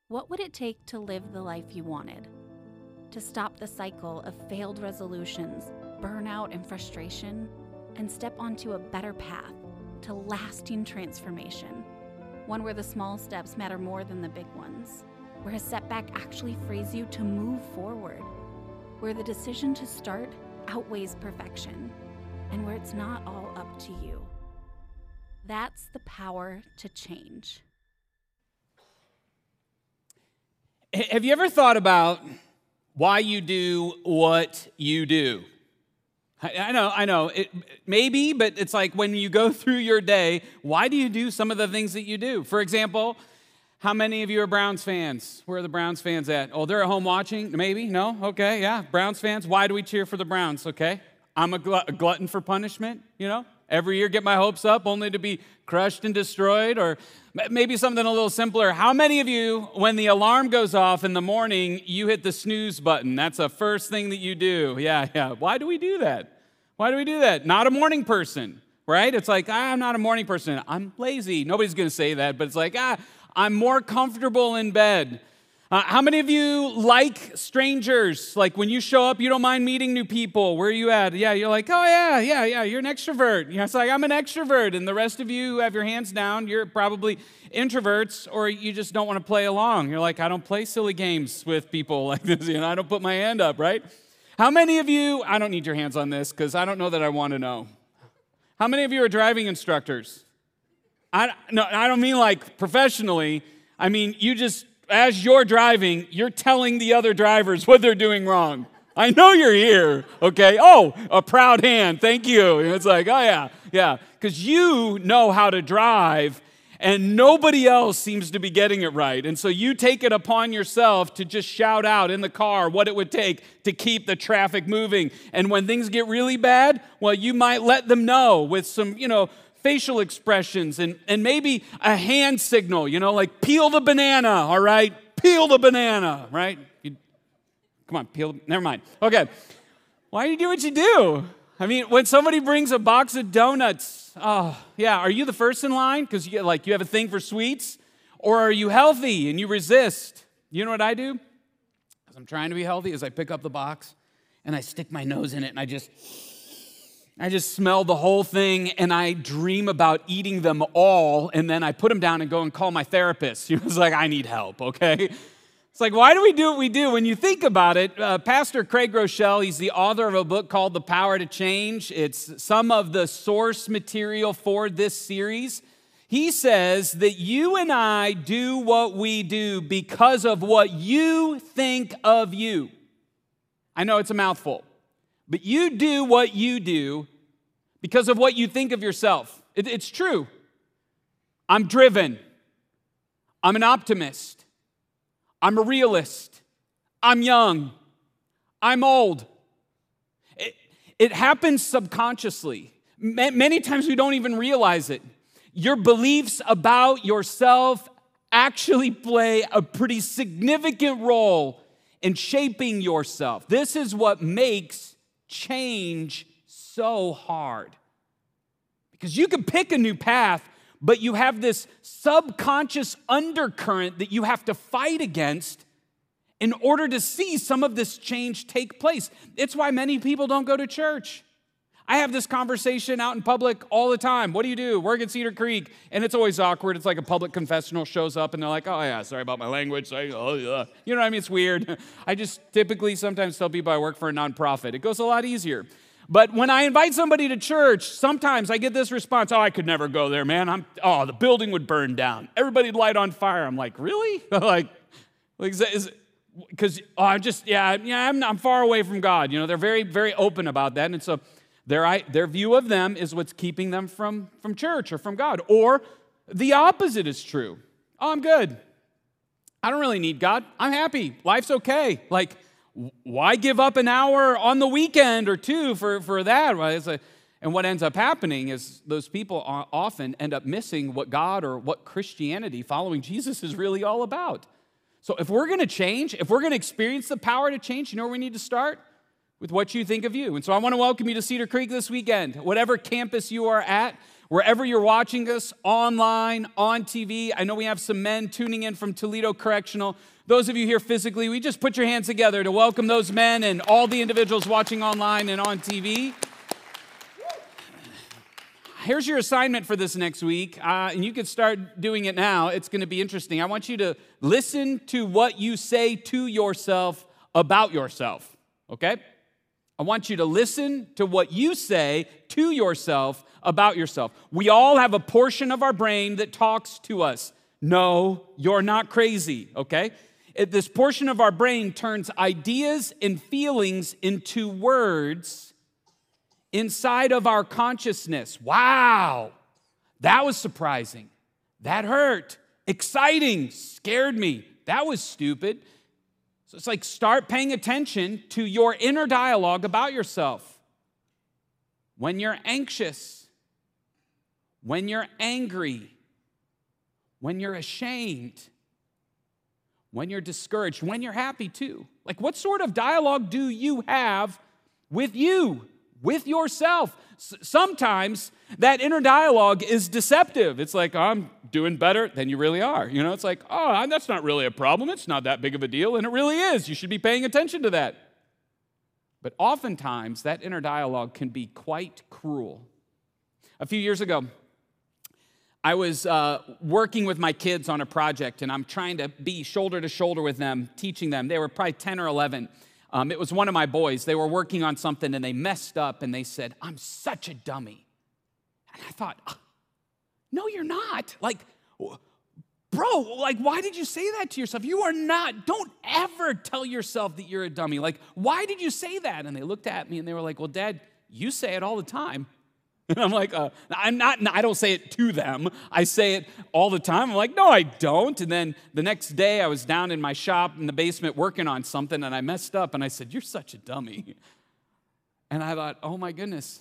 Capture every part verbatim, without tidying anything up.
What would it take to live the life you wanted? To stop the cycle of failed resolutions, burnout, and frustration, and step onto a better path to lasting transformation? One where the small steps matter more than the big ones, where a setback actually frees you to move forward, where the decision to start outweighs perfection, and where it's not all up to you. That's the power to change. Have you ever thought about why you do what you do? I, I know, I know, it, maybe, but it's like when you go through your day, why do you do some of the things that you do? For example, how many of you are Browns fans? Where are the Browns fans at? Oh, they're at home watching? Maybe? No? Okay, yeah. Browns fans, why do we cheer for the Browns? Okay. I'm a, glut- a glutton for punishment, you know? Every year get my hopes up only to be crushed and destroyed. Or maybe something a little simpler. How many of you, when the alarm goes off in the morning, you hit the snooze button? That's the first thing that you do. Yeah, yeah. Why do we do that? Why do we do that? Not a morning person, right? It's like, ah, I'm not a morning person. I'm lazy. Nobody's going to say that, but it's like, ah, I'm more comfortable in bed. Uh, how many of you like strangers? Like when you show up, you don't mind meeting new people. Where are you at? Yeah, you're like, oh yeah, yeah, yeah, you're an extrovert. You know, it's like, I'm an extrovert. And the rest of you who have your hands down, you're probably introverts, or you just don't want to play along. You're like, I don't play silly games with people like this. You know, I don't put my hand up, right? How many of you, I don't need your hands on this because I don't know that I want to know. How many of you are driving instructors? I, no, I don't mean like professionally. I mean, you just, as you're driving, you're telling the other drivers what they're doing wrong. I know you're here, okay? Oh, a proud hand, thank you. And it's like, oh yeah, yeah. Because you know how to drive, and nobody else seems to be getting it right. And so you take it upon yourself to just shout out in the car what it would take to keep the traffic moving. And when things get really bad, well, you might let them know with some, you know, facial expressions and, and maybe a hand signal, you know, like peel the banana, all right? Peel the banana, right? You, come on, peel, never mind. Okay, why do you do what you do? I mean, when somebody brings a box of donuts, oh, yeah, are you the first in line because you, like, you have a thing for sweets? Or are you healthy and you resist? You know what I do? Because I'm trying to be healthy, is I pick up the box and I stick my nose in it and I just... I just smell the whole thing, and I dream about eating them all, and then I put them down and go and call my therapist. He was like, I need help, okay? It's like, why do we do what we do? When you think about it, uh, Pastor Craig Groeschel, he's the author of a book called The Power to Change. It's some of the source material for this series. He says that you and I do what we do because of what you think of you. I know it's a mouthful. But you do what you do because of what you think of yourself. It, it's true. I'm driven. I'm an optimist. I'm a realist. I'm young. I'm old. It, it happens subconsciously. Ma- many times we don't even realize it. Your beliefs about yourself actually play a pretty significant role in shaping yourself. This is what makes change so hard. Because you can pick a new path, but you have this subconscious undercurrent that you have to fight against in order to see some of this change take place. It's why many people don't go to church. I have this conversation out in public all the time. What do you do? Work at Cedar Creek. And it's always awkward. It's like a public confessional shows up and they're like, oh yeah, sorry about my language. Sorry. Oh, yeah. You know what I mean? It's weird. I just typically sometimes tell people I work for a nonprofit. It goes a lot easier. But when I invite somebody to church, sometimes I get this response, oh, I could never go there, man. I'm, oh, the building would burn down. Everybody'd light on fire. I'm like, really? like, like is because oh, I'm just, yeah, yeah, I'm, I'm far away from God. You know, they're very, very open about that. And so Their, their view of them is what's keeping them from, from church or from God. Or the opposite is true. Oh, I'm good. I don't really need God. I'm happy. Life's okay. Like, why give up an hour on the weekend or two for, for that? Well, it's a, and what ends up happening is those people often end up missing what God or what Christianity, following Jesus, is really all about. So if we're going to change, if we're going to experience the power to change, you know where we need to start? With what you think of you. And so I want to welcome you to Cedar Creek this weekend. Whatever campus you are at, wherever you're watching us, online, on T V. I know we have some men tuning in from Toledo Correctional. Those of you here physically, we just put your hands together to welcome those men and all the individuals watching online and on T V. Here's your assignment for this next week, uh, and you can start doing it now. It's going to be interesting. I want you to listen to what you say to yourself about yourself, okay? I want you to listen to what you say to yourself about yourself. We all have a portion of our brain that talks to us. No, you're not crazy, okay? It, this portion of our brain turns ideas and feelings into words inside of our consciousness. Wow, that was surprising. That hurt. Exciting, scared me. That was stupid. So it's like start paying attention to your inner dialogue about yourself. When you're anxious, when you're angry, when you're ashamed, when you're discouraged, when you're happy too. Like, what sort of dialogue do you have with you, with yourself? S- sometimes that inner dialogue is deceptive. It's like, I'm doing better than you really are. You know, it's like, oh, that's not really a problem. It's not that big of a deal. And it really is. You should be paying attention to that. But oftentimes, that inner dialogue can be quite cruel. A few years ago, I was uh, working with my kids on a project, and I'm trying to be shoulder to shoulder with them, teaching them. They were probably ten or eleven. Um, it was one of my boys. They were working on something, and they messed up, and they said, I'm such a dummy. And I thought, oh, no, you're not. Like, bro, like, why did you say that to yourself? You are not. Don't ever tell yourself that you're a dummy. Like, why did you say that? And they looked at me, and they were like, well, Dad, you say it all the time. And I'm like, uh, I'm not, I don't say it to them. I say it all the time. I'm like, no, I don't. And then the next day I was down in my shop in the basement working on something, and I messed up, and I said, you're such a dummy. And I thought, oh my goodness,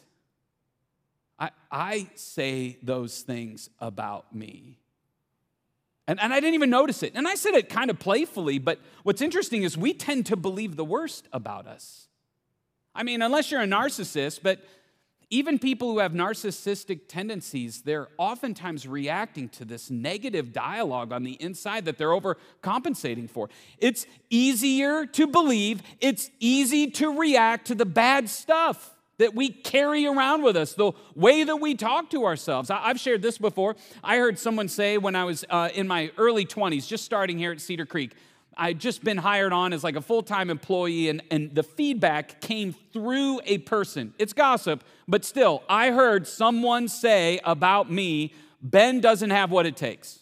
I, I say those things about me. And, and I didn't even notice it. And I said it kind of playfully, but what's interesting is we tend to believe the worst about us. I mean, unless you're a narcissist, but even people who have narcissistic tendencies, they're oftentimes reacting to this negative dialogue on the inside that they're overcompensating for. It's easier to believe, it's easy to react to the bad stuff that we carry around with us, the way that we talk to ourselves. I've shared this before. I heard someone say when I was uh, in my early twenties, just starting here at Cedar Creek, I'd just been hired on as like a full-time employee, and, and the feedback came through a person. It's gossip, but still, I heard someone say about me, Ben doesn't have what it takes.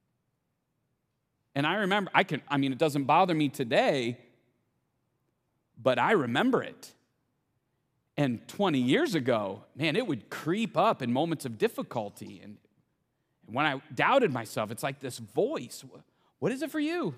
And I remember, I can, I mean, it doesn't bother me today, but I remember it. And twenty years ago, man, it would creep up in moments of difficulty. And when I doubted myself, it's like this voice. What is it for you?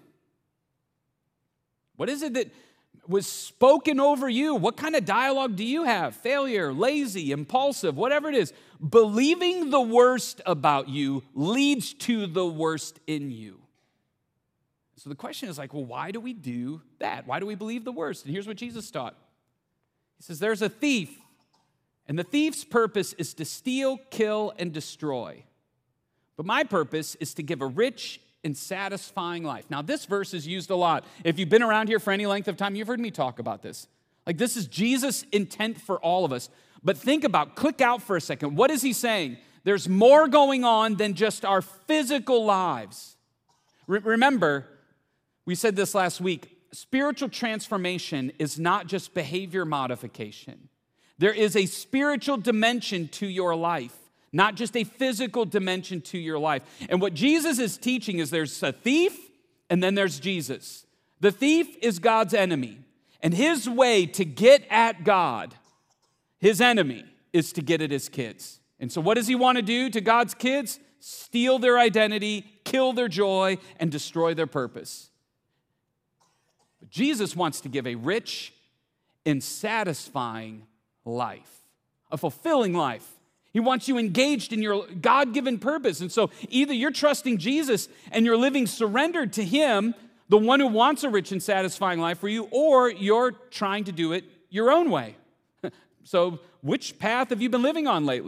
What is it that was spoken over you? What kind of dialogue do you have? Failure, lazy, impulsive, whatever it is. Believing the worst about you leads to the worst in you. So the question is like, well, why do we do that? Why do we believe the worst? And here's what Jesus taught. He says, there's a thief, and the thief's purpose is to steal, kill, and destroy. But my purpose is to give a rich and satisfying life. Now, this verse is used a lot. If you've been around here for any length of time, you've heard me talk about this. Like, this is Jesus' intent for all of us. But think about, click out for a second. What is he saying? There's more going on than just our physical lives. Re- remember, we said this last week, spiritual transformation is not just behavior modification. There is a spiritual dimension to your life, not just a physical dimension to your life. And what Jesus is teaching is there's a thief and then there's Jesus. The thief is God's enemy. And his way to get at God, his enemy, is to get at his kids. And so what does he want to do to God's kids? Steal their identity, kill their joy, and destroy their purpose. But Jesus wants to give a rich and satisfying life, a fulfilling life. He wants you engaged in your God-given purpose. And so either you're trusting Jesus and you're living surrendered to him, the one who wants a rich and satisfying life for you, or you're trying to do it your own way. So which path have you been living on lately?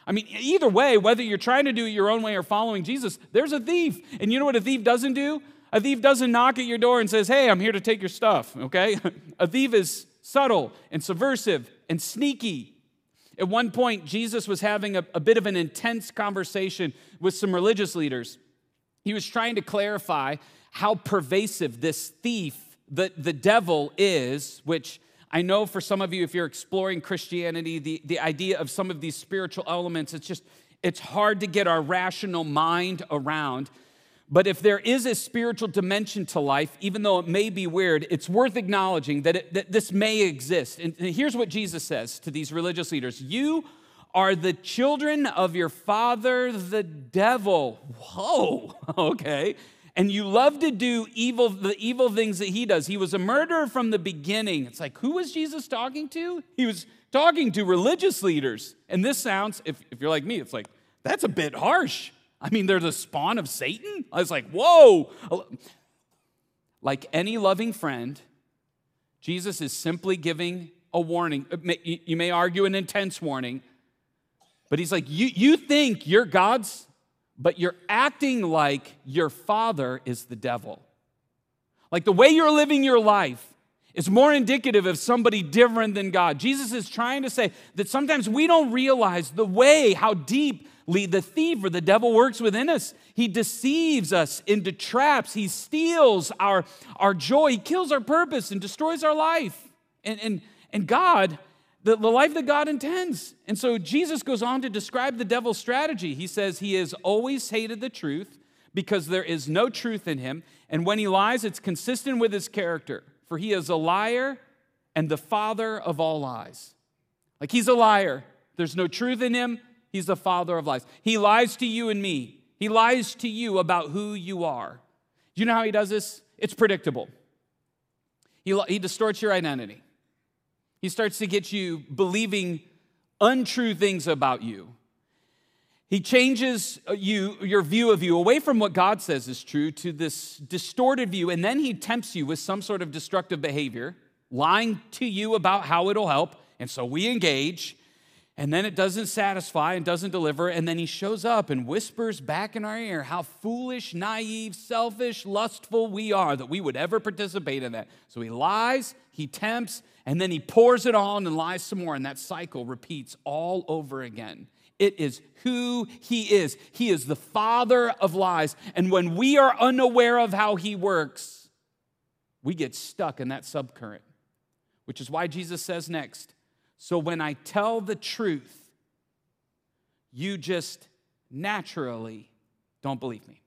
I mean, either way, whether you're trying to do it your own way or following Jesus, there's a thief. And you know what a thief doesn't do? A thief doesn't knock at your door and says, hey, I'm here to take your stuff, okay? A thief is subtle and subversive and sneaky. At one point, Jesus was having a, a bit of an intense conversation with some religious leaders. He was trying to clarify how pervasive this thief, the, the devil, is, which I know for some of you, if you're exploring Christianity, the, the idea of some of these spiritual elements, it's just, it's hard to get our rational mind around. But if there is a spiritual dimension to life, even though it may be weird, it's worth acknowledging that, it, that this may exist. And here's what Jesus says to these religious leaders. You are the children of your father, the devil. Whoa, okay. And you love to do evil, the evil things that he does. He was a murderer from the beginning. It's like, who was Jesus talking to? He was talking to religious leaders. And this sounds, if, if you're like me, it's like, that's a bit harsh. I mean, they're the spawn of Satan? I was like, whoa. Like any loving friend, Jesus is simply giving a warning. You may argue an intense warning, but he's like, you, you think you're God's, but you're acting like your father is the devil. Like the way you're living your life is more indicative of somebody different than God. Jesus is trying to say that sometimes we don't realize the way, how deep the thief or the devil works within us. He deceives us into traps. He steals our, our joy. He kills our purpose and destroys our life. And, and, and God, the, the life that God intends. And so Jesus goes on to describe the devil's strategy. He says he has always hated the truth because there is no truth in him. And when he lies, it's consistent with his character. For he is a liar and the father of all lies. Like he's a liar. There's no truth in him. He's the father of lies. He lies to you and me. He lies to you about who you are. Do you know how he does this? It's predictable. He, he distorts your identity. He starts to get you believing untrue things about you. He changes you, your view of you away from what God says is true to this distorted view, and then he tempts you with some sort of destructive behavior, lying to you about how it'll help, and so we engage. And then it doesn't satisfy and doesn't deliver. And then he shows up and whispers back in our ear how foolish, naive, selfish, lustful we are that we would ever participate in that. So he lies, he tempts, and then he pours it on and lies some more. And that cycle repeats all over again. It is who he is. He is the father of lies. And when we are unaware of how he works, we get stuck in that subcurrent, which is why Jesus says next, so when I tell the truth, you just naturally don't believe me.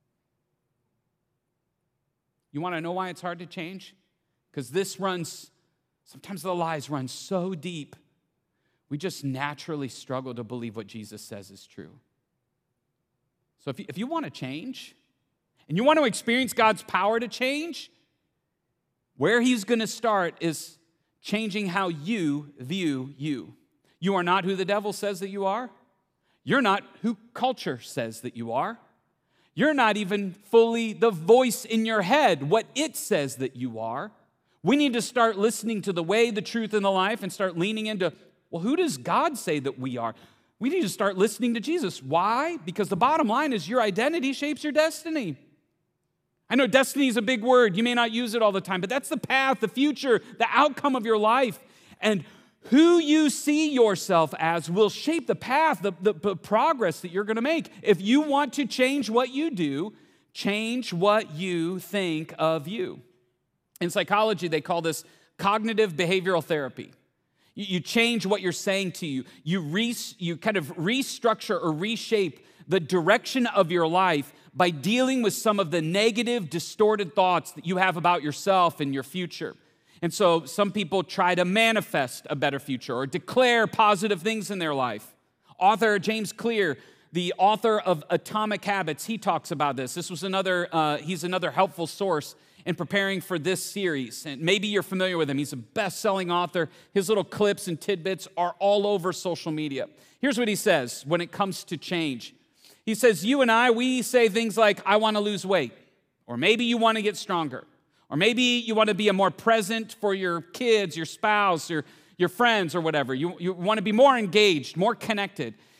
You want to know why it's hard to change? Because this runs, sometimes the lies run so deep, we just naturally struggle to believe what Jesus says is true. So if you, if you want to change, and you want to experience God's power to change, where he's going to start is changing how you view you. You are not who the devil says that you are. You're not who culture says that you are. You're not even fully the voice in your head, what it says that you are. We need to start listening to the way, the truth, and the life and start leaning into, well, who does God say that we are? We need to start listening to Jesus. Why? Because the bottom line is your identity shapes your destiny. I know destiny is a big word. You may not use it all the time, but that's the path, the future, the outcome of your life. And who you see yourself as will shape the path, the, the, the progress that you're going to make. If you want to change what you do, change what you think of you. In psychology, they call this cognitive behavioral therapy. You, you change what you're saying to you. You, re, you kind of restructure or reshape the direction of your life by dealing with some of the negative, distorted thoughts that you have about yourself and your future. And so some people try to manifest a better future or declare positive things in their life. Author James Clear, the author of Atomic Habits, he talks about this. This was another, uh, he's another helpful source in preparing for this series. And maybe you're familiar with him. He's a best-selling author. His little clips and tidbits are all over social media. Here's what he says when it comes to change. He says, you and I, we say things like, I want to lose weight, or maybe you want to get stronger, or maybe you want to be a more present for your kids, your spouse, or your friends, or whatever. You, you want to be more engaged, more connected.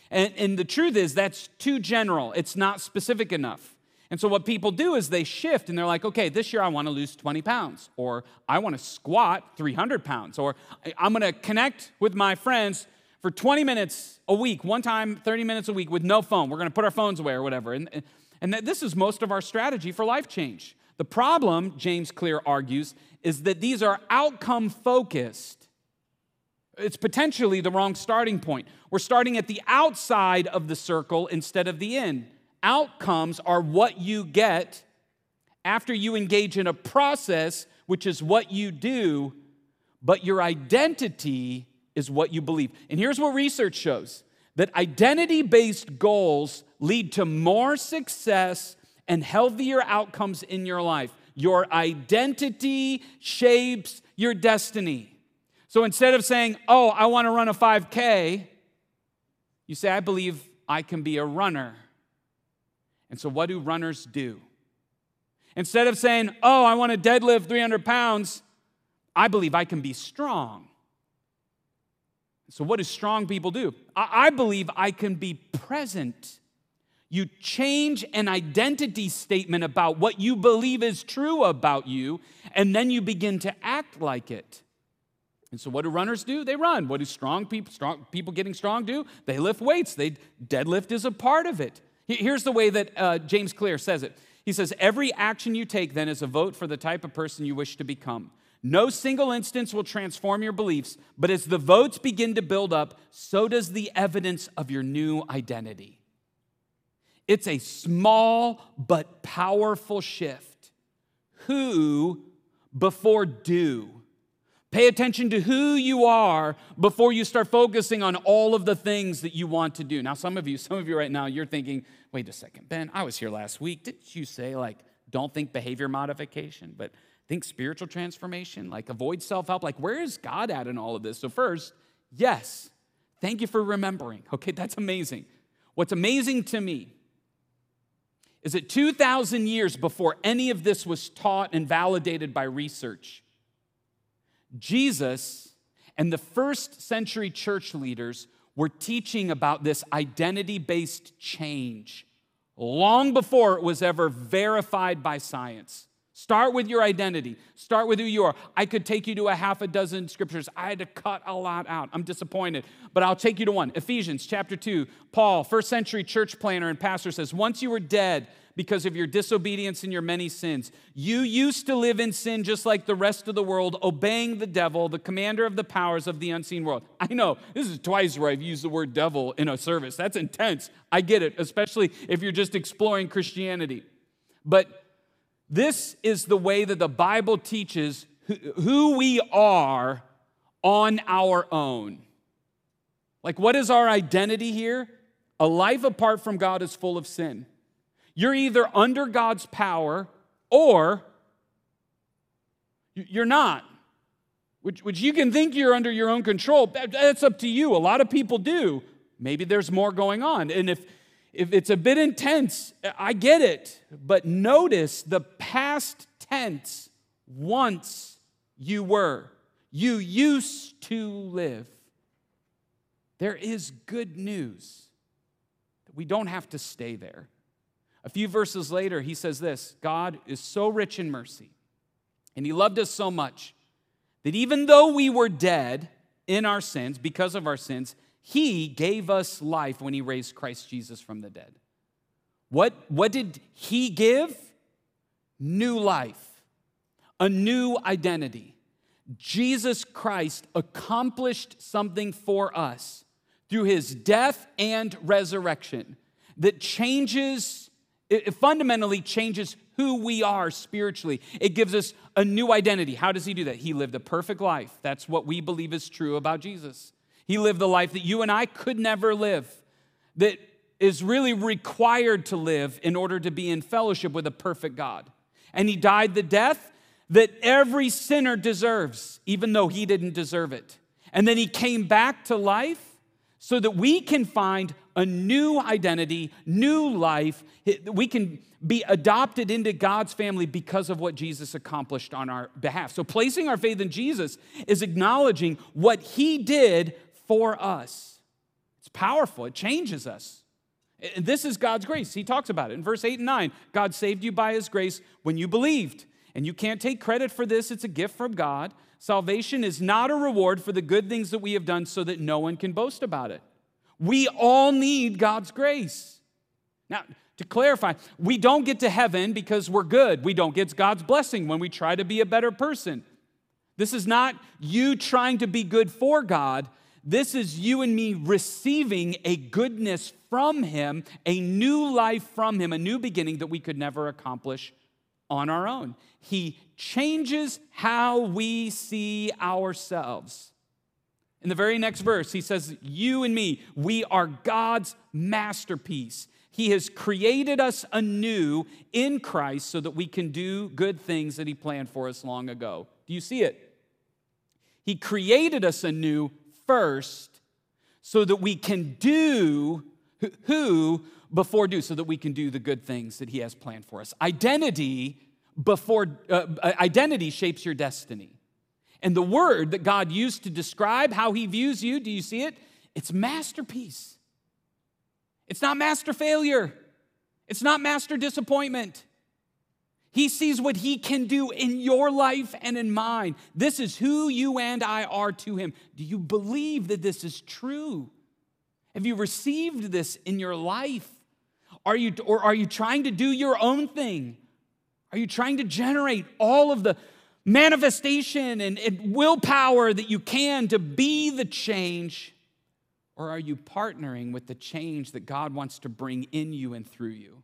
And, and the truth is that's too general. It's not specific enough. And so what people do is they shift and they're like, okay, this year I want to lose twenty pounds, or I want to squat three hundred pounds, or I'm going to connect with my friends for twenty minutes a week, one time, thirty minutes a week with no phone. We're going to put our phones away or whatever. And, and that this is most of our strategy for life change. The problem, James Clear argues, is that these are outcome focused. It's potentially the wrong starting point. We're starting at the outside of the circle instead of the in. Outcomes are what you get after you engage in a process, which is what you do, but your identity is what you believe. And here's what research shows, that identity-based goals lead to more success and healthier outcomes in your life. Your identity shapes your destiny. So instead of saying, oh, I want to run a five K, you say, I believe I can be a runner. And so what do runners do? Instead of saying, oh, I want to deadlift three hundred pounds, I believe I can be strong. So what do strong people do? I, I believe I can be present. You change an identity statement about what you believe is true about you, and then you begin to act like it. And so what do runners do? They run. What do strong people, strong people getting strong do? They lift weights. They deadlift is a part of it. Here's the way that uh, James Clear says it. He says, every action you take then is a vote for the type of person you wish to become. No single instance will transform your beliefs, but as the votes begin to build up, so does the evidence of your new identity. It's a small but powerful shift. Who before do. Pay attention to who you are before you start focusing on all of the things that you want to do. Now, some of you, some of you right now, you're thinking, wait a second, Ben, I was here last week. Didn't you say, like, don't think behavior modification, but think spiritual transformation, like avoid self-help? Like, where is God at in all of this? So first, yes, thank you for remembering. Okay, that's amazing. What's amazing to me is that two thousand years before any of this was taught and validated by research, Jesus and the first century church leaders were teaching about this identity-based change long before it was ever verified by science. Start with your identity. Start with who you are. I could take you to a half a dozen scriptures. I had to cut a lot out. I'm disappointed, but I'll take you to one. Ephesians chapter two. Paul, first century church planner and pastor, says, once you were dead because of your disobedience and your many sins, you used to live in sin just like the rest of the world, obeying the devil, the commander of the powers of the unseen world. I know, this is twice where I've used the word devil in a service. That's intense. I get it, especially if you're just exploring Christianity. But this is the way that the Bible teaches who we are on our own. Like, what is our identity here? A life apart from God is full of sin. You're either under God's power or you're not, which, which you can think you're under your own control. That, that's up to you. A lot of people do. Maybe there's more going on. And if If it's a bit intense, I get it. But notice the past tense, once you were. You used to live. There is good news. We don't have to stay there. A few verses later, he says this, God is so rich in mercy, and he loved us so much, that even though we were dead in our sins, because of our sins, he gave us life when he raised Christ Jesus from the dead. What, what did he give? New life, a new identity. Jesus Christ accomplished something for us through his death and resurrection that changes, it fundamentally changes who we are spiritually. It gives us a new identity. How does he do that? He lived a perfect life. That's what we believe is true about Jesus. He lived the life that you and I could never live, that is really required to live in order to be in fellowship with a perfect God. And he died the death that every sinner deserves, even though he didn't deserve it. And then he came back to life so that we can find a new identity, new life. We can be adopted into God's family because of what Jesus accomplished on our behalf. So placing our faith in Jesus is acknowledging what he did for us. It's powerful. It changes us. And this is God's grace. He talks about it in verse eight and nine. God saved you by his grace when you believed. And you can't take credit for this. It's a gift from God. Salvation is not a reward for the good things that we have done so that no one can boast about it. We all need God's grace. Now, to clarify, we don't get to heaven because we're good. We don't get God's blessing when we try to be a better person. This is not you trying to be good for God. This is you and me receiving a goodness from him, a new life from him, a new beginning that we could never accomplish on our own. He changes how we see ourselves. In the very next verse, he says, you and me, we are God's masterpiece. He has created us anew in Christ so that we can do good things that he planned for us long ago. Do you see it? He created us anew first so that we can do who before do, so that we can do the good things that he has planned for us. Identity before uh, identity shapes your destiny. And the word that God used to describe how he views you, do you see it? It's masterpiece. It's not master failure. It's not master disappointment. He sees what he can do in your life and in mine. This is who you and I are to him. Do you believe that this is true? Have you received this in your life? Are you, or are you trying to do your own thing? Are you trying to generate all of the manifestation and, and willpower that you can to be the change? Or are you partnering with the change that God wants to bring in you and through you?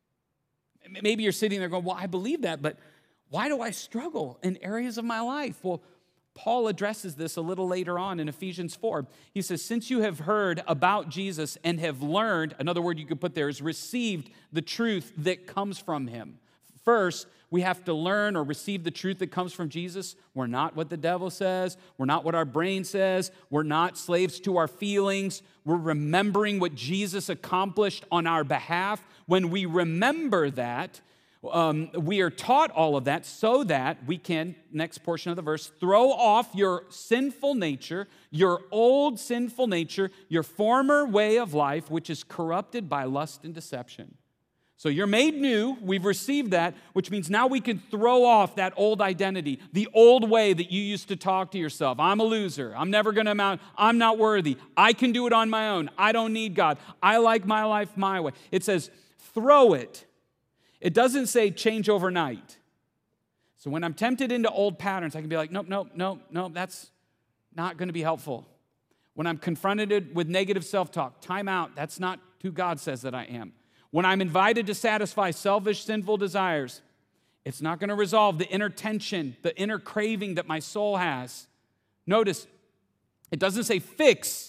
Maybe you're sitting there going, well, I believe that, but why do I struggle in areas of my life? Well, Paul addresses this a little later on in Ephesians four. He says, since you have heard about Jesus and have learned, another word you could put there is received the truth that comes from him. First, we have to learn or receive the truth that comes from Jesus. We're not what the devil says. We're not what our brain says. We're not slaves to our feelings. We're remembering what Jesus accomplished on our behalf. When we remember that, um, we are taught all of that so that we can, next portion of the verse, throw off your sinful nature, your old sinful nature, your former way of life, which is corrupted by lust and deception. So you're made new, we've received that, which means now we can throw off that old identity, the old way that you used to talk to yourself. I'm a loser, I'm never gonna amount, I'm not worthy, I can do it on my own, I don't need God, I like my life my way. It says, throw it. It doesn't say change overnight. So when I'm tempted into old patterns, I can be like, nope, nope, nope, nope, that's not gonna be helpful. When I'm confronted with negative self-talk, time out, that's not who God says that I am. When I'm invited to satisfy selfish, sinful desires, it's not going to resolve the inner tension, the inner craving that my soul has. Notice, it doesn't say fix,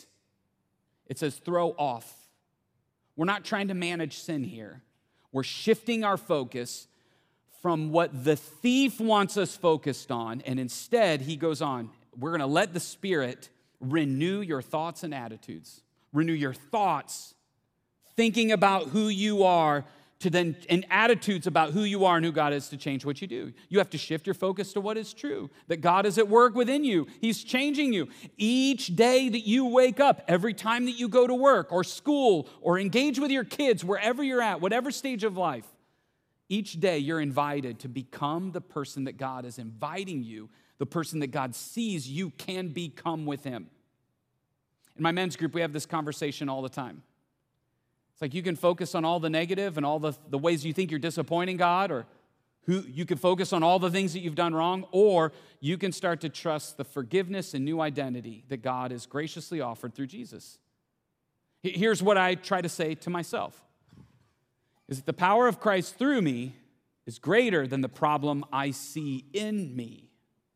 it says throw off. We're not trying to manage sin here. We're shifting our focus from what the thief wants us focused on, and instead, he goes on, we're going to let the Spirit renew your thoughts and attitudes. Renew your thoughts, thinking about who you are, to then, and attitudes about who you are and who God is to change what you do. You have to shift your focus to what is true, that God is at work within you. He's changing you. Each day that you wake up, every time that you go to work or school or engage with your kids, wherever you're at, whatever stage of life, each day you're invited to become the person that God is inviting you, the person that God sees you can become with him. In my men's group, we have this conversation all the time. It's like you can focus on all the negative and all the, the ways you think you're disappointing God, or who you can focus on all the things that you've done wrong, or you can start to trust the forgiveness and new identity that God has graciously offered through Jesus. Here's what I try to say to myself, is that the power of Christ through me is greater than the problem I see in me.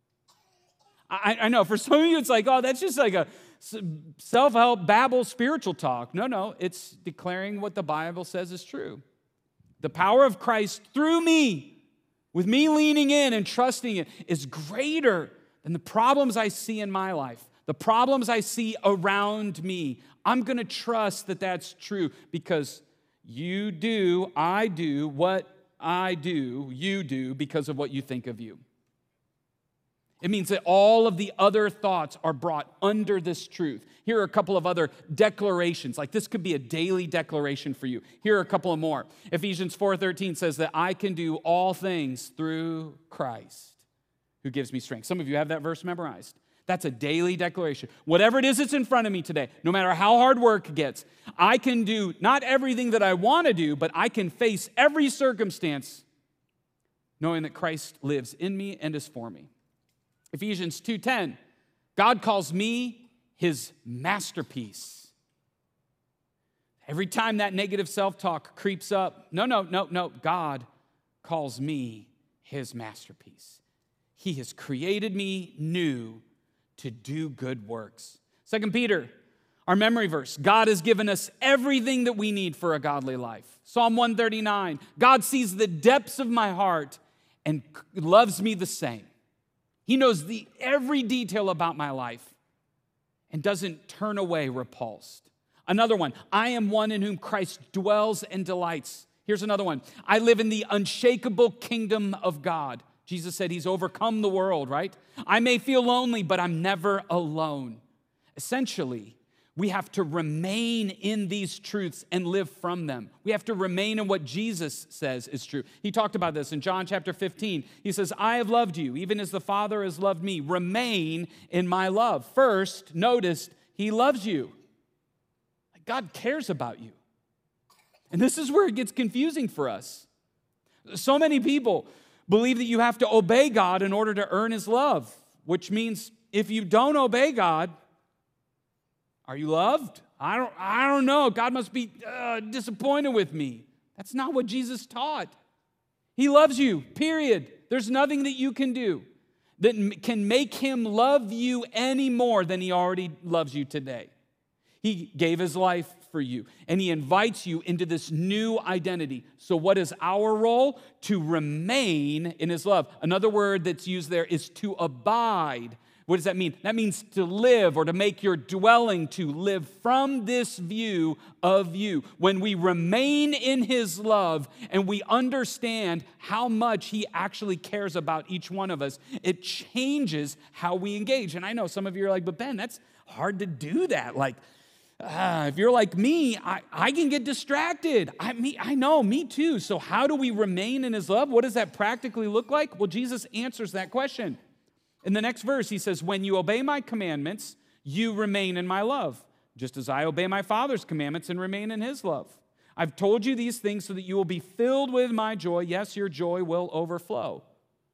I, I know, for some of you, it's like, oh, that's just like a self-help, babble, spiritual talk. No, no, it's declaring what the Bible says is true. The power of Christ through me, with me leaning in and trusting it, is greater than the problems I see in my life, the problems I see around me. I'm going to trust that that's true because you do, I do what I do, you do because of what you think of you. It means that all of the other thoughts are brought under this truth. Here are a couple of other declarations. Like this could be a daily declaration for you. Here are a couple of more. Ephesians four thirteen says that I can do all things through Christ who gives me strength. Some of you have that verse memorized. That's a daily declaration. Whatever it is that's in front of me today, no matter how hard work gets, I can do not everything that I want to do, but I can face every circumstance knowing that Christ lives in me and is for me. Ephesians two ten, God calls me his masterpiece. Every time that negative self-talk creeps up, no, no, no, no, God calls me his masterpiece. He has created me new to do good works. Second Peter, our memory verse, God has given us everything that we need for a godly life. Psalm one thirty-nine, God sees the depths of my heart and loves me the same. He knows the every detail about my life and doesn't turn away repulsed. Another one, I am one in whom Christ dwells and delights. Here's another one, I live in the unshakable kingdom of God. Jesus said he's overcome the world, right? I may feel lonely, but I'm never alone. Essentially, we have to remain in these truths and live from them. We have to remain in what Jesus says is true. He talked about this in John chapter fifteen. He says, I have loved you, even as the Father has loved me. Remain in my love. First, notice, he loves you. God cares about you. And this is where it gets confusing for us. So many people believe that you have to obey God in order to earn his love, which means if you don't obey God, are you loved? I don't, I don't know. God must be uh, disappointed with me. That's not what Jesus taught. He loves you, period. There's nothing that you can do that can make him love you any more than he already loves you today. He gave his life for you, and he invites you into this new identity. So what is our role? To remain in his love. Another word that's used there is to abide. What does that mean? That means to live or to make your dwelling, to live from this view of you. When we remain in his love and we understand how much he actually cares about each one of us, it changes how we engage. And I know some of you are like, but Ben, that's hard to do that. Like, Uh, if you're like me, I, I can get distracted. I, me, I know, me too. So how do we remain in his love? What does that practically look like? Well, Jesus answers that question. In the next verse, he says, when you obey my commandments, you remain in my love, just as I obey my Father's commandments and remain in his love. I've told you these things so that you will be filled with my joy. Yes, your joy will overflow.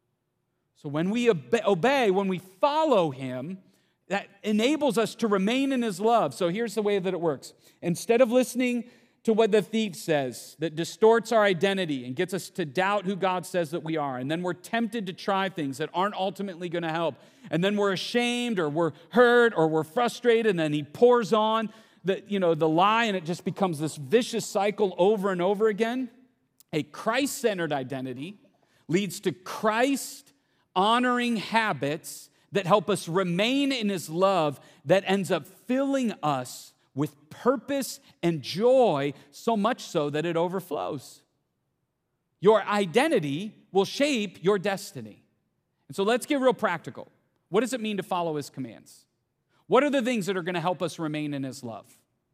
So when we obey, when we follow him, that enables us to remain in his love. So here's the way that it works. Instead of listening to what the thief says, that distorts our identity and gets us to doubt who God says that we are, and then we're tempted to try things that aren't ultimately going to help, and then we're ashamed or we're hurt or we're frustrated, and then he pours on the, you know, the lie, and it just becomes this vicious cycle over and over again. A Christ-centered identity leads to Christ-honoring habits that help us remain in his love, that ends up filling us with purpose and joy, so much so that it overflows. Your identity will shape your destiny. And so let's get real practical. What does it mean to follow his commands? What are the things that are going to help us remain in his love?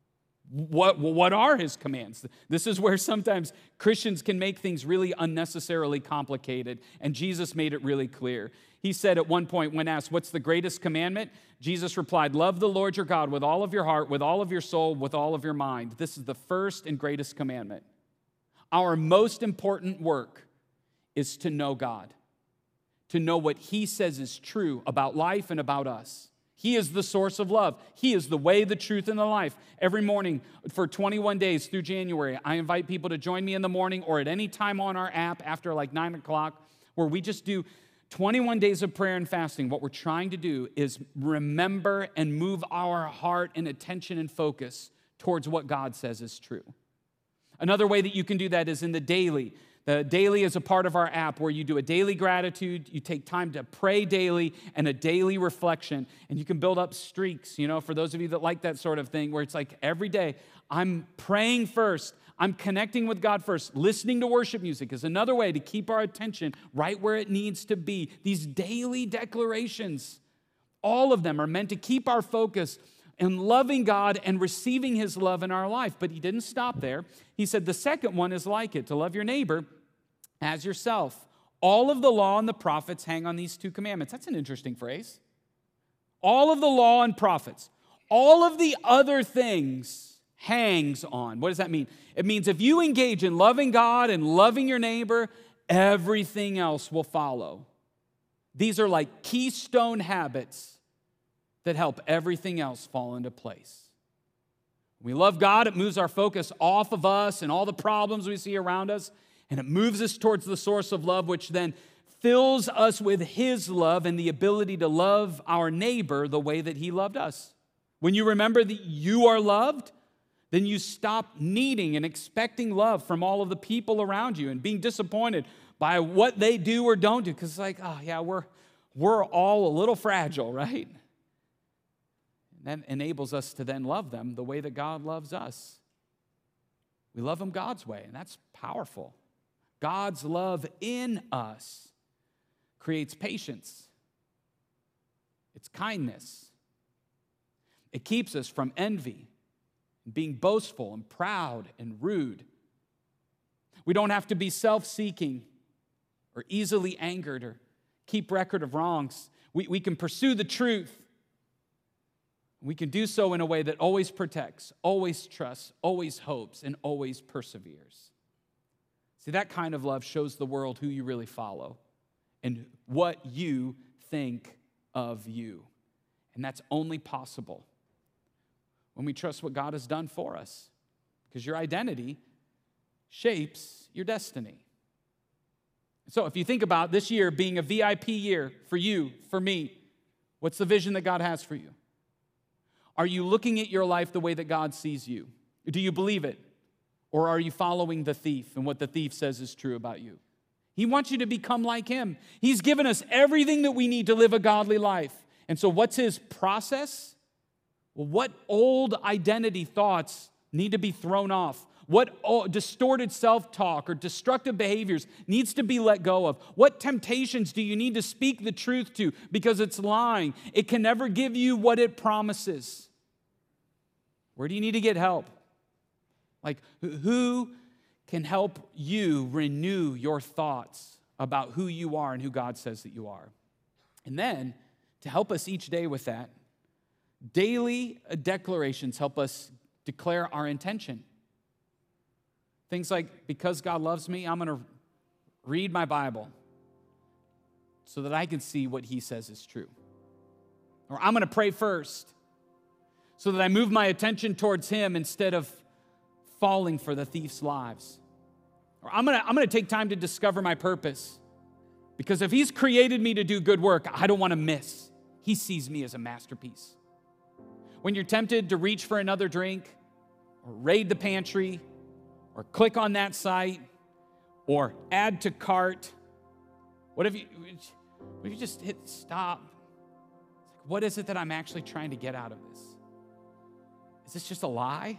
What, what are his commands? This is where sometimes Christians can make things really unnecessarily complicated, and Jesus made it really clear. He said at one point when asked, what's the greatest commandment? Jesus replied, love the Lord your God with all of your heart, with all of your soul, with all of your mind. This is the first and greatest commandment. Our most important work is to know God, to know what he says is true about life and about us. He is the source of love. He is the way, the truth, and the life. Every morning for twenty-one days through January, I invite people to join me in the morning or at any time on our app after like nine o'clock, where we just do twenty-one days of prayer and fasting. What we're trying to do is remember and move our heart and attention and focus towards what God says is true. Another way that you can do that is in the daily. The daily is a part of our app where you do a daily gratitude, you take time to pray daily, and a daily reflection, and you can build up streaks, you know, for those of you that like that sort of thing, where it's like every day, I'm praying first, I'm connecting with God first. Listening to worship music is another way to keep our attention right where it needs to be. These daily declarations, all of them are meant to keep our focus in loving God and receiving his love in our life. But he didn't stop there. He said the second one is like it, to love your neighbor as yourself. All of the law and the prophets hang on these two commandments. That's an interesting phrase. All of the law and prophets. All of the other things hangs on. What does that mean? It means if you engage in loving God and loving your neighbor, everything else will follow. These are like keystone habits that help everything else fall into place. When we love God, it moves our focus off of us and all the problems we see around us, and it moves us towards the source of love, which then fills us with his love and the ability to love our neighbor the way that he loved us. When you remember that you are loved, then you stop needing and expecting love from all of the people around you and being disappointed by what they do or don't do. Because it's like, oh yeah, we're, we're all a little fragile, right? And that enables us to then love them the way that God loves us. We love them God's way, and that's powerful. God's love in us creates patience. It's kindness. It keeps us from envy, being boastful and proud and rude. We don't have to be self-seeking or easily angered or keep record of wrongs. We, we can pursue the truth. We can do so in a way that always protects, always trusts, always hopes, and always perseveres. See, that kind of love shows the world who you really follow and what you think of you. And that's only possible when we trust what God has done for us, because your identity shapes your destiny. So if you think about this year being a V I P year for you, for me, what's the vision that God has for you? Are you looking at your life the way that God sees you? Do you believe it? Or are you following the thief and what the thief says is true about you? He wants you to become like him. He's given us everything that we need to live a godly life. And so what's his process? Well, what old identity thoughts need to be thrown off? What distorted self-talk or destructive behaviors needs to be let go of? What temptations do you need to speak the truth to because it's lying? It can never give you what it promises. Where do you need to get help? Like, who can help you renew your thoughts about who you are and who God says that you are? And then, to help us each day with that, daily declarations help us declare our intention. Things like, because God loves me, I'm going to read my Bible so that I can see what he says is true. Or I'm going to pray first so that I move my attention towards him instead of falling for the thief's lies. Or I'm going to, I'm going to take time to discover my purpose, because if he's created me to do good work, I don't want to miss. He sees me as a masterpiece. When you're tempted to reach for another drink or raid the pantry or click on that site or add to cart, what if you, what if you just hit stop? It's like, what is it that I'm actually trying to get out of this? Is this just a lie?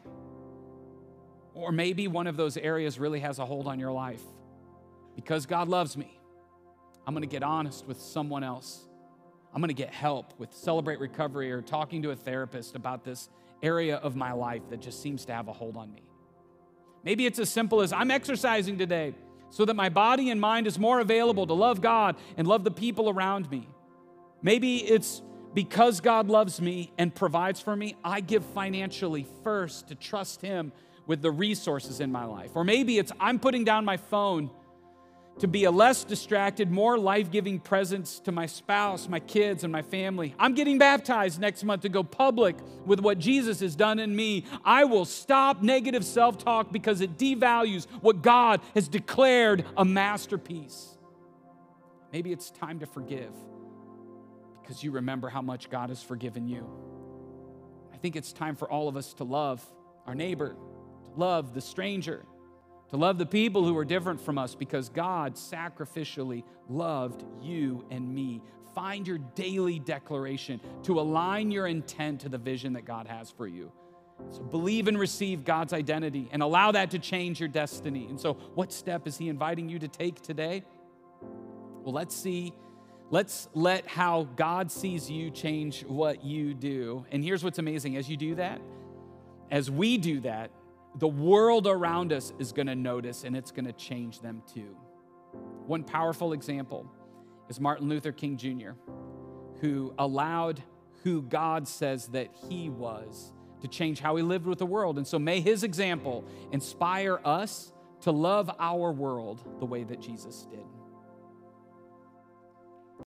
Or maybe one of those areas really has a hold on your life. Because God loves me, I'm going to get honest with someone else. I'm going to get help with Celebrate Recovery or talking to a therapist about this area of my life that just seems to have a hold on me. Maybe it's as simple as I'm exercising today so that my body and mind is more available to love God and love the people around me. Maybe it's because God loves me and provides for me, I give financially first to trust him with the resources in my life. Or maybe it's I'm putting down my phone to be a less distracted, more life-giving presence to my spouse, my kids, and my family. I'm getting baptized next month to go public with what Jesus has done in me. I will stop negative self-talk because it devalues what God has declared a masterpiece. Maybe it's time to forgive because you remember how much God has forgiven you. I think it's time for all of us to love our neighbor, love the stranger, to love the people who are different from us, because God sacrificially loved you and me. Find your daily declaration to align your intent to the vision that God has for you. So believe and receive God's identity and allow that to change your destiny. And so what step is he inviting you to take today? Well, let's see. Let's let how God sees you change what you do. And here's what's amazing. As you do that, as we do that, the world around us is going to notice and it's going to change them too. One powerful example is Martin Luther King Junior, who allowed who God says that he was to change how he lived with the world. And so may his example inspire us to love our world the way that Jesus did.